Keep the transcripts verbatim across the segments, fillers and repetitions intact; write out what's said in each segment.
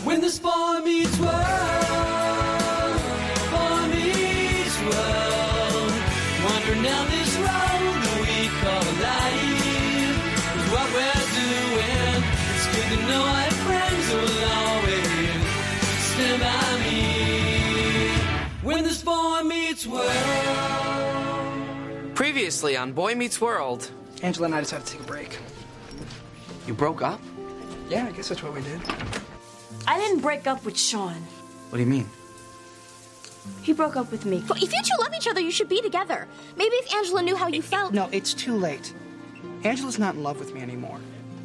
When this boy meets world, boy meets world. Wandering down this road that we call life. Is what we're doing. It's good to know I have friends who will always stand by me. When this boy meets world. Previously on Boy Meets World. Angela and I decided to take a break. You broke up? Yeah, I guess that's what we did. I didn't break up with Sean. What do you mean? He broke up with me. Well, if you two love each other, you should be together. Maybe if Angela knew how you felt. No, it's too late. Angela's not in love with me anymore.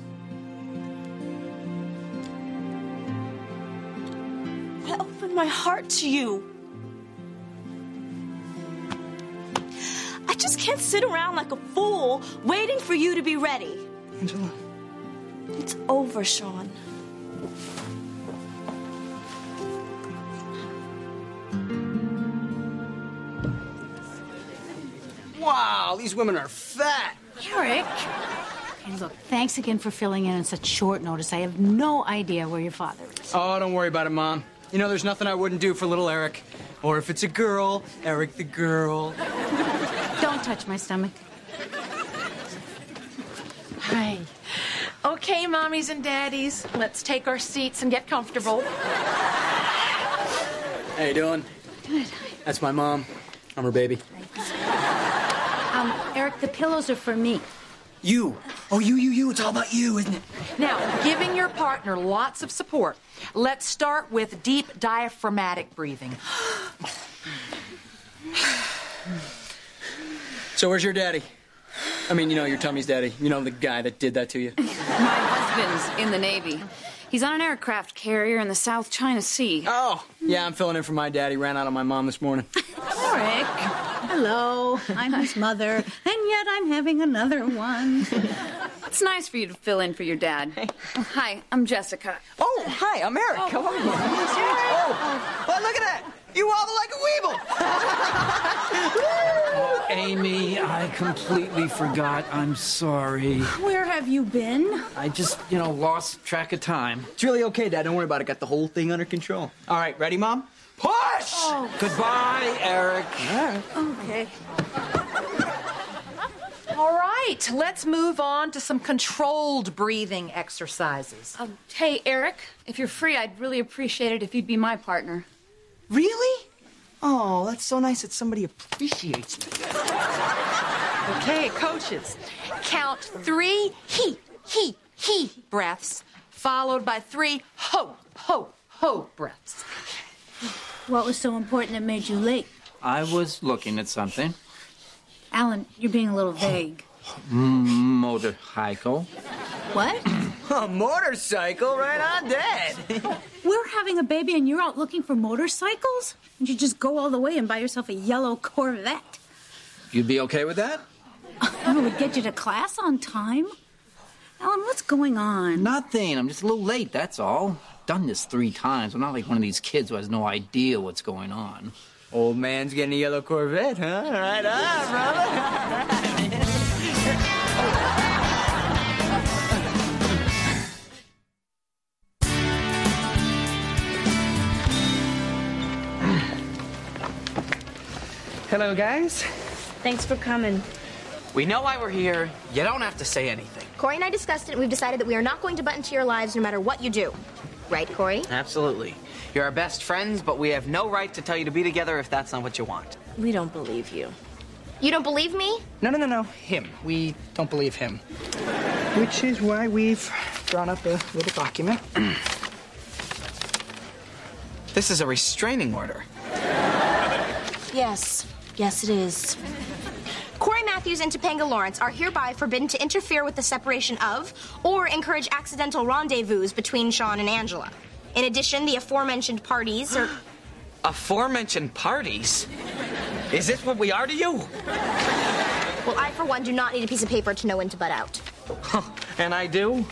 I opened my heart to you. I just can't sit around like a fool waiting for you to be ready. Angela. It's over, Sean. Wow, these women are fat. Eric. Hey, look, thanks again for filling in on such short notice. I have no idea where your father is. Oh, don't worry about it, Mom. You know, there's nothing I wouldn't do for little Eric. Or if it's a girl, Eric the girl. Don't touch my stomach. Hi. Okay, mommies and daddies, let's take our seats and get comfortable. How you doing? Good. That's my mom. I'm her baby. Um, Eric, the pillows are for me. You. Oh, you, you, you. It's all about you, isn't it? Now, giving your partner lots of support. Let's start with deep diaphragmatic breathing. So where's your daddy? I mean, you know, your tummy's daddy. You know, the guy that did that to you. My husband's in the Navy. He's on an aircraft carrier in the South China Sea. Oh, yeah, I'm filling in for my daddy. Ran out on my mom this morning. Eric. Hello. I'm his mother, and yet I'm having another one. It's nice for you to fill in for your dad. Oh, hi, I'm Jessica. Oh, hi, I'm Eric. How are you? Oh, well, look at that. You wobble like a weeble. Oh, Amy, I completely forgot. I'm sorry. Where have you been? I just, you know, lost track of time. It's really okay, Dad. Don't worry about it. Got the whole thing under control. All right, ready, Mom? Push! Oh. Goodbye, Eric. All right. Okay. All right, let's move on to some controlled breathing exercises. Um, hey, Eric, if you're free, I'd really appreciate it if you'd be my partner. Really? Oh, that's so nice that somebody appreciates me. Okay, coaches, count three he, he, he breaths, followed by three ho, ho, ho breaths. What was so important that made you late? I was looking at something. Alan, you're being a little vague. Motorcycle. What? A motorcycle? Right on, Dad. We're having a baby and you're out looking for motorcycles? And you just go all the way and buy yourself a yellow Corvette. You'd be okay with that? It would get you to class on time. Alan, what's going on? Nothing. I'm just a little late, that's all. Done this three times. I'm not like one of these kids who has no idea what's going on. Old man's getting a yellow Corvette, huh? Right on, brother. Hello, guys. Thanks for coming. We know why we're here. You don't have to say anything. Corey and I discussed it, and we've decided that we are not going to butt into your lives no matter what you do. Right, Corey? Absolutely. You're our best friends, but we have no right to tell you to be together if that's not what you want. We don't believe you. You don't believe me? No, no, no, no. Him. We don't believe him. Which is why we've drawn up a little document. This is a restraining order. Yes. Yes, it is. Corey Matthews and Topanga Lawrence are hereby forbidden to interfere with the separation of or encourage accidental rendezvous between Sean and Angela. In addition, the aforementioned parties are... Aforementioned parties? Is this what we are to you? Well, I, for one, do not need a piece of paper to know when to butt out. And I do?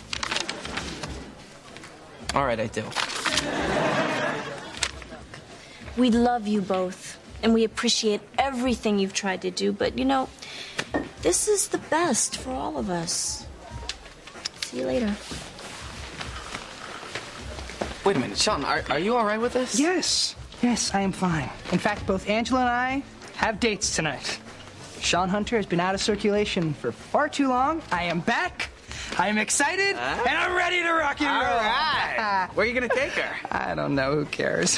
All right, I do. We love you both, and we appreciate everything you've tried to do, but, you know, this is the best for all of us. See you later. Wait a minute, Sean, are, are you all right with this? Yes. Yes, I am fine. In fact, both Angela and I have dates tonight. Sean Hunter has been out of circulation for far too long. I am back. I am excited, uh, and I'm ready to rock and roll. All right. Where are you going to take her? I don't know. Who cares?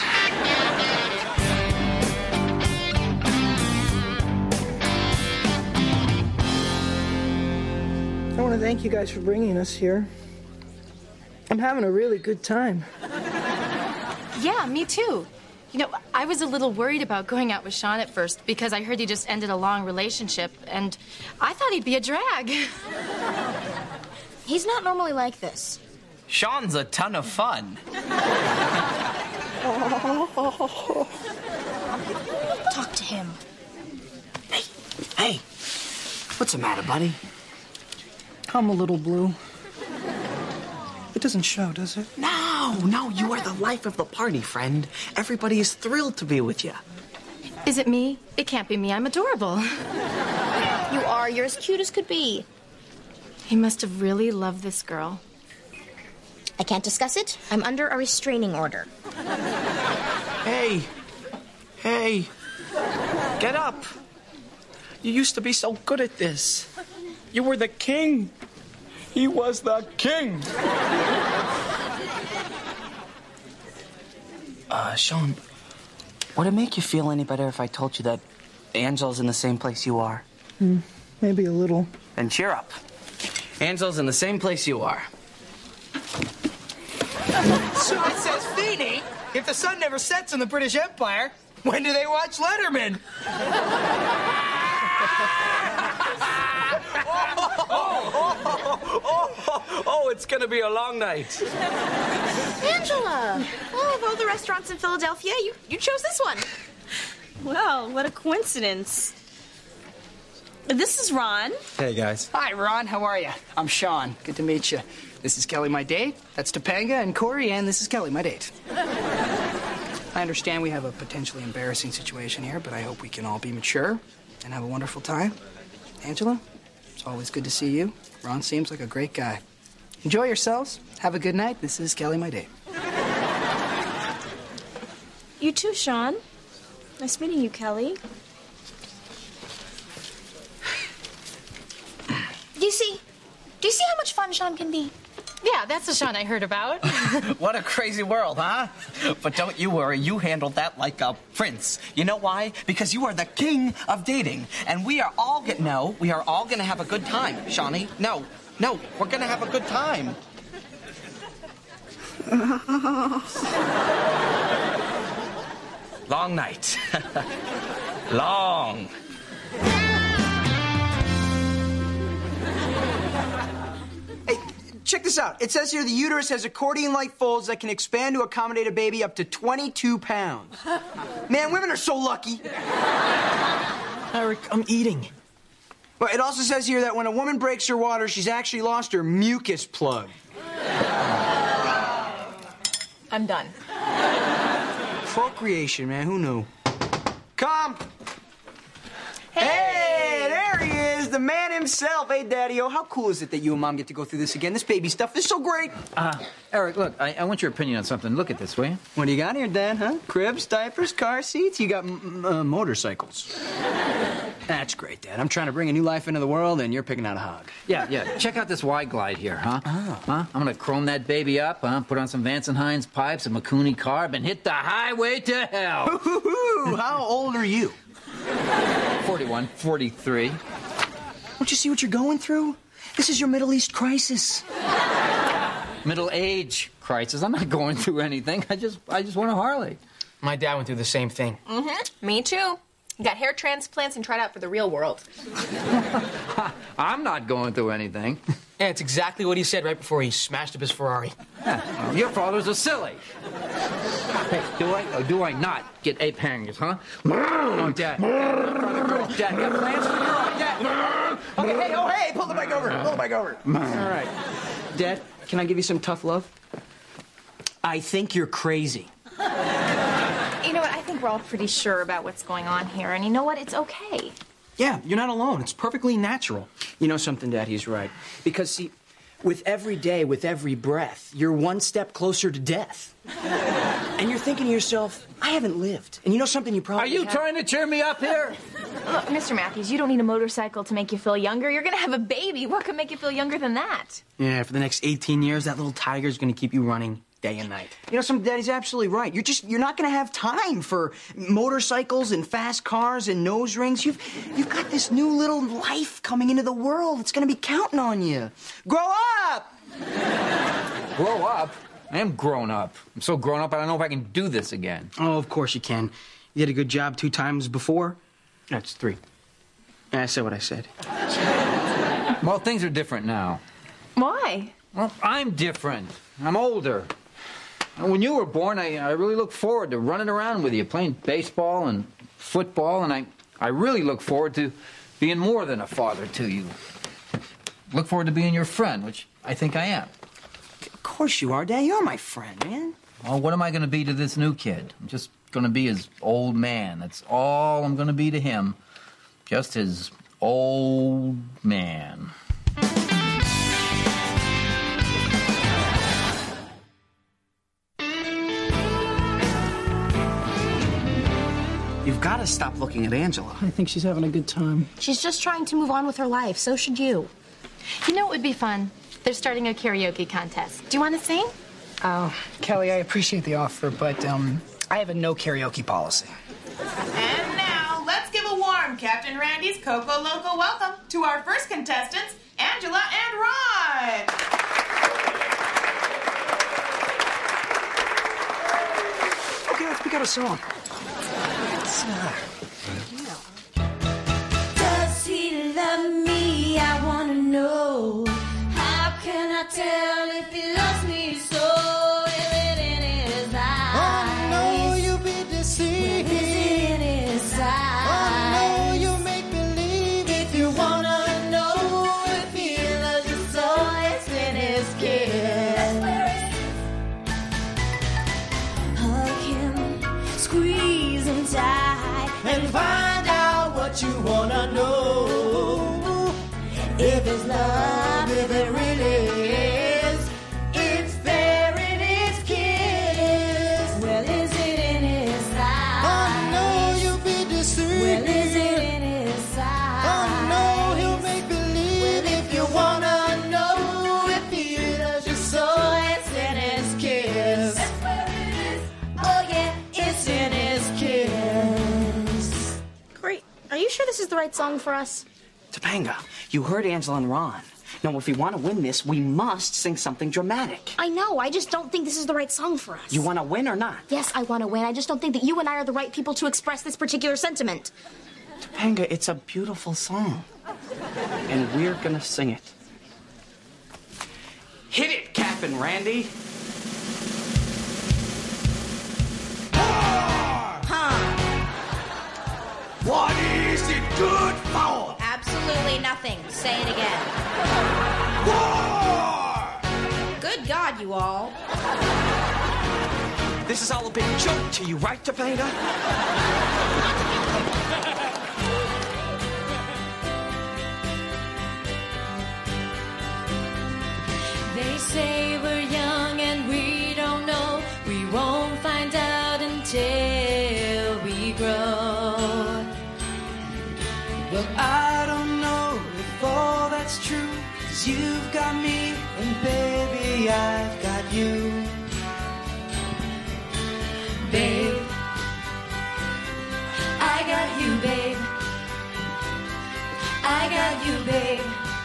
I want to thank you guys for bringing us here. I'm having a really good time. Yeah, me too. You know, I was a little worried about going out with Sean at first because I heard he just ended a long relationship, and I thought he'd be a drag. He's not normally like this. Sean's a ton of fun. Talk to him. Hey, hey, what's the matter, buddy? I'm a little blue. It doesn't show, does it? No, no, you are the life of the party, friend. Everybody is thrilled to be with you. Is it me? It can't be me. I'm adorable. You are. You're as cute as could be. He must have really loved this girl. I can't discuss it. I'm under a restraining order. Hey, hey, get up. You used to be so good at this. You were the king. He was the king. Uh, Sean, would it make you feel any better if I told you that Angela's in the same place you are? Hmm, maybe a little. Then cheer up. Angela's in the same place you are. So it says, Feeny, if the sun never sets in the British Empire, when do they watch Letterman? Oh, oh, oh, it's gonna be a long night. Angela! Oh, of all the restaurants in Philadelphia, you, you chose this one. Well, what a coincidence. This is Ron. Hey, guys. Hi, Ron. How are you? I'm Sean. Good to meet you. This is Kelly, my date. That's Topanga and Corey, and this is Kelly, my date. I understand we have a potentially embarrassing situation here, but I hope we can all be mature and have a wonderful time. Angela, it's always good to see you. Ron seems like a great guy. Enjoy yourselves. Have a good night. This is Kelly, my date. You too, Sean. Nice meeting you, Kelly. Do you see? Do you see how much fun Sean can be? Yeah, that's the Sean I heard about. What a crazy world, huh? But don't you worry, you handled that like a prince. You know why? Because you are the king of dating. And we are all gonna, no, we are all gonna have a good time, Shawnee. No, no, we're gonna have a good time. Long night. Long. Check this out. It says here the uterus has accordion-like folds that can expand to accommodate a baby up to twenty-two pounds. Man, women are so lucky. Eric, I'm eating. Well, it also says here that when a woman breaks her water, she's actually lost her mucus plug. I'm done. Procreation, man. Who knew? Come. Hey! hey, there he is, the man himself. Hey, Daddy-O, how cool is it that you and Mom get to go through this again? This baby stuff is so great. Uh, Eric, look, I, I want your opinion on something. Look at this, will you? What do you got here, Dad, huh? Cribs, diapers, car seats? You got m uh, motorcycles. That's great, Dad. I'm trying to bring a new life into the world, and you're picking out a hog. Yeah, yeah. Check out this wide glide here, huh? Oh. Huh? I'm gonna chrome that baby up, huh? Put on some Vance and Hines pipes, a Makuni carb, and hit the highway to hell. Hoo-hoo-hoo! How old are you? forty-one, forty-three. Don't you see what you're going through? This is your Middle East crisis. Middle age crisis. I'm not going through anything. I just, I just want a Harley. My dad went through the same thing. Mm-hmm. Me too. Got hair transplants and tried out for the real world. I'm not going through anything. Yeah, it's exactly what he said right before he smashed up his Ferrari. Yeah, well, your father's a silly. Hey, do I or do I not get ape hangers, huh? Oh, Dad. Dad, Dad, got plans for the girl. Dad. Okay, hey, oh, hey, pull the bike over. Pull the bike over. All right. Dad, can I give you some tough love? I think you're crazy. You know what? I think we're all pretty sure about what's going on here, and you know what? It's okay. Yeah, you're not alone. It's perfectly natural. You know something, Dad? He's right. Because, see, With every day, with every breath, you're one step closer to death. And you're thinking to yourself, I haven't lived. And you know something you probably Are you have? trying to cheer me up here? Look, Mister Matthews, you don't need a motorcycle to make you feel younger. You're gonna have a baby. What could make you feel younger than that? Yeah, for the next eighteen years, that little tiger's gonna keep you running day and night. You know, some Daddy's absolutely right. You're just, you're not gonna have time for motorcycles and fast cars and nose rings. You've, you've got this new little life coming into the world. It's gonna be counting on you. Grow up! Grow up? I am grown up. I'm so grown up I don't know if I can do this again. Oh, of course you can. You did a good job two times before. That's three. Yeah, I said what I said. Well, things are different now. Why? Well, I'm different. I'm older. And when you were born, I, I really looked forward to running around with you, playing baseball and football, and I, I really look forward to being more than a father to you. Look forward to being your friend, which I think I am. Of course you are, Dad. You're my friend, man. Well, what am I going to be to this new kid? I'm just going to be his old man. That's all I'm going to be to him. Just his old man. You've got to stop looking at Angela. I think she's having a good time. She's just trying to move on with her life. So should you. You know what would be fun? They're starting a karaoke contest. Do you want to sing? Oh, Kelly, I appreciate the offer, but um, I have a no karaoke policy. And now, let's give a warm Captain Randy's Coco Loco welcome to our first contestants, Angela and Ron. Okay, let's pick out a song. Does he love me? I wanna know. How can I tell if he loves me so? Is it in his eyes? Oh no, you be deceived. Is it in his eyes? Oh no, you make believe. If you wanna know if he loves you so, it's in his kiss. Hug him, squeeze him tight, and find out what you wanna know. if it's love, if it really is. It's there in his kiss. Well, is it in his eyes? Oh no, you be deceived. Well, is it in his eyes? Oh no, he'll make believe. Well, if you wanna know if he loves you so, it's in his kiss. That's where it is. Oh yeah, it's in his kiss. Great. Are you sure this is the right song for us? Topanga, you heard Angela and Ron. Now, if we want to win this, we must sing something dramatic. I know. I just don't think this is the right song for us. You want to win or not? Yes, I want to win. I just don't think that you and I are the right people to express this particular sentiment. Topanga, it's a beautiful song. And we're going to sing it. Hit it, Captain Randy. What is it good for? Absolutely nothing. Say it again. War! Good God, you all. This is all a big joke to you, right, Topanga? They say we're young and we don't know. We won't find out until we grow. Well, I don't know if all that's true. 'Cause you've got me, and baby, I've got you. Babe, I got you, babe. I got you, babe.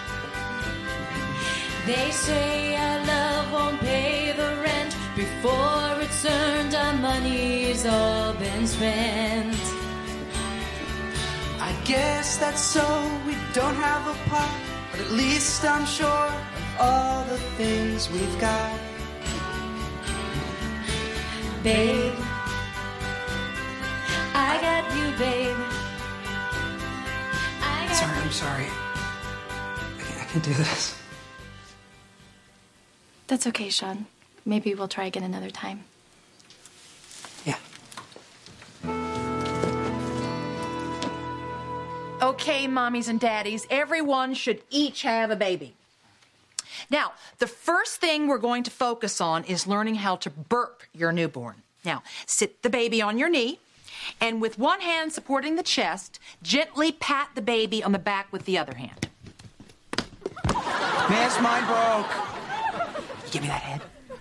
They say our love won't pay the rent. Before it's earned, our money's all been spent. I guess that's so. We don't have a pot, but at least I'm sure of all the things we've got. Babe, I got you, babe. I got Sorry, I'm sorry. I can't, I can't do this. That's okay, Sean. Maybe we'll try again another time. Yeah. Okay, mommies and daddies, everyone should each have a baby. Now, the first thing we're going to focus on is learning how to burp your newborn. Now, sit the baby on your knee, and with one hand supporting the chest, gently pat the baby on the back with the other hand. Miss, mine broke. Give me that head.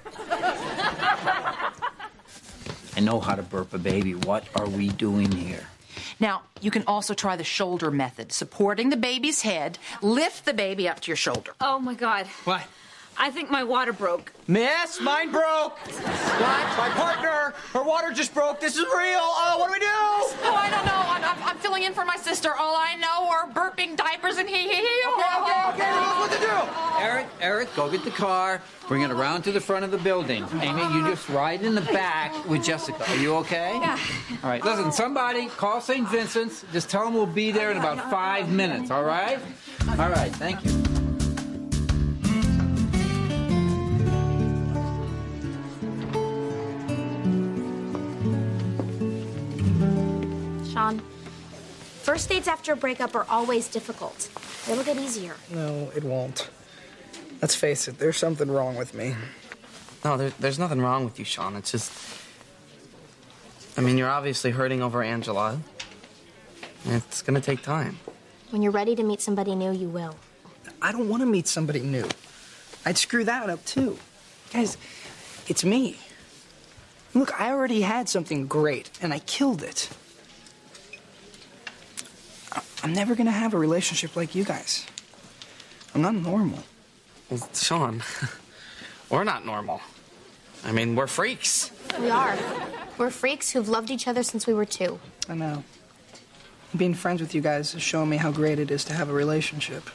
I know how to burp a baby. What are we doing here? Now, you can also try the shoulder method, supporting the baby's head. Lift the baby up to your shoulder. Oh, my God. What? I think my water broke. Miss, mine broke. What? My partner, her water just broke. This is real. Oh, what do we do? Oh, I don't know. I'm, I'm, I'm filling in for my sister. All I know are burping diapers and hee hee hee. Okay, okay, okay. Who knows what to do? Eric, Eric, go get the car. Bring it around to the front of the building. Amy, you just ride in the back with Jessica. Are you okay? Yeah. All right, listen, somebody call Saint Vincent's. Just tell them we'll be there in about five minutes, all right? All right, thank you. Sean, first dates after a breakup are always difficult. It'll get easier. No, it won't. Let's face it, there's something wrong with me. No, there, there's nothing wrong with you, Sean. It's just... I mean, you're obviously hurting over Angela. It's gonna take time. When you're ready to meet somebody new, you will. I don't want to meet somebody new. I'd screw that up, too. Guys, it's me. Look, I already had something great, and I killed it. I- I'm never gonna have a relationship like you guys. I'm not normal. Well, Sean, we're not normal. I mean, we're freaks. We are. We're freaks who've loved each other since we were two. I know. Being friends with you guys has shown me how great it is to have a relationship.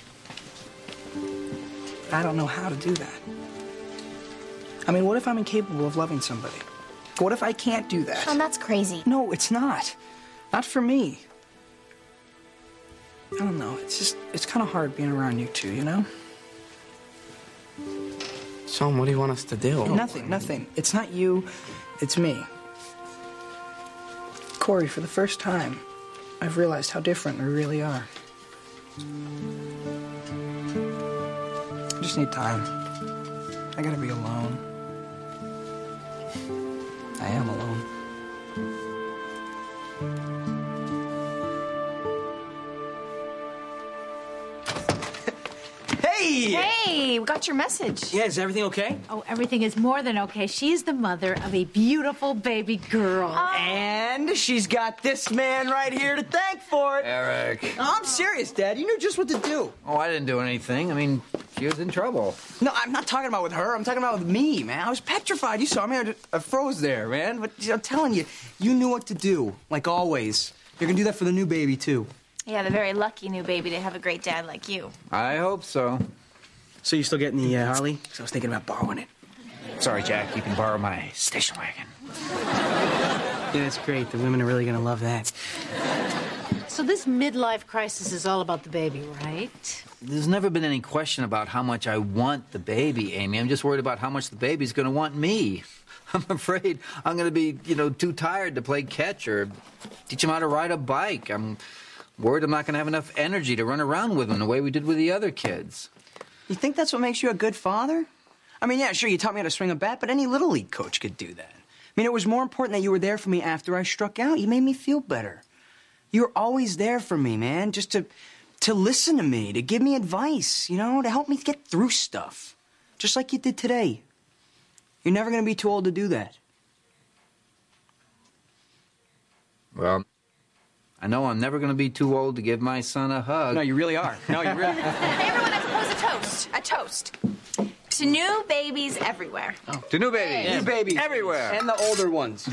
I don't know how to do that. I mean, what if I'm incapable of loving somebody? What if I can't do that? Sean, that's crazy. No, it's not. Not for me. I don't know. It's just, it's kind of hard being around you two, you know? Sean, what do you want us to do? Nothing, nothing. It's not you, it's me. Corey, for the first time, I've realized how different we really are. I just need time. I gotta be alone. I am alone. Hey! Hey, we got your message. Yeah, is everything okay? Oh, everything is more than okay. She's the mother of a beautiful baby girl. And she's got this man right here to thank for it. Eric. No, I'm serious, Dad. You knew just what to do. Oh, I didn't do anything. I mean, she was in trouble. No, I'm not talking about with her. I'm talking about with me, man. I was petrified. You saw me. I, just, I froze there, man. But I'm telling you, you knew what to do, like always. You're going to do that for the new baby, too. Yeah, the very lucky new baby to have a great dad like you. I hope so. So you still getting the uh, Harley? Because I was thinking about borrowing it. Sorry, Jack. You can borrow my station wagon. Yeah, that's great. The women are really going to love that. So this midlife crisis is all about the baby, right? There's never been any question about how much I want the baby, Amy. I'm just worried about how much the baby's going to want me. I'm afraid I'm going to be, you know, too tired to play catch or teach him how to ride a bike. I'm worried I'm not going to have enough energy to run around with him the way we did with the other kids. You think that's what makes you a good father? I mean, yeah, sure, you taught me how to swing a bat, but any Little League coach could do that. I mean, it was more important that you were there for me after I struck out. You made me feel better. You were always there for me, man, just to, to listen to me, to give me advice, you know, to help me get through stuff. Just like you did today. You're never going to be too old to do that. Well, I know I'm never going to be too old to give my son a hug. No, you really are. No, you really are. Hey, everyone, I propose a toast. A toast. To new babies everywhere. Oh. To new babies. Yeah. New babies. Everywhere. And the older ones.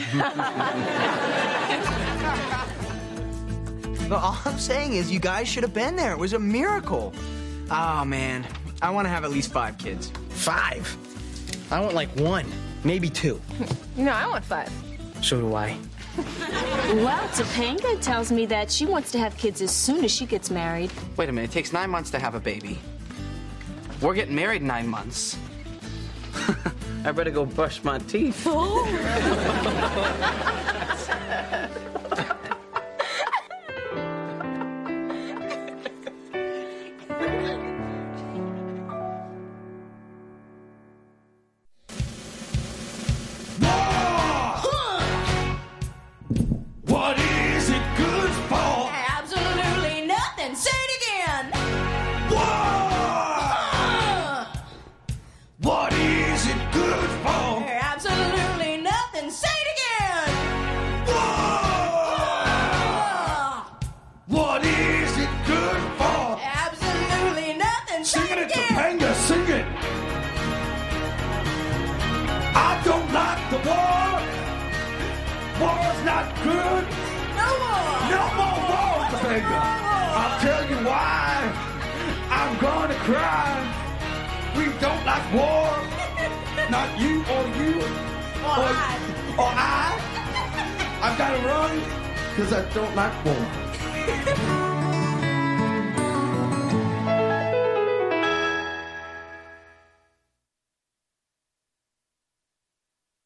But all I'm saying is you guys should have been there. It was a miracle. Oh, man. I want to have at least five kids. Five? I want like one, maybe two. No, I want five. So do I. Well, Topanga tells me that she wants to have kids as soon as she gets married. Wait a minute, it takes nine months to have a baby. We're getting married in nine months. I better go brush my teeth. Oh. War's not good. No more. No more war, Topanga. I'll tell you why. I'm gonna cry. We don't like war. Not you or you. Or or I. Or I. I've got to run because I don't like war.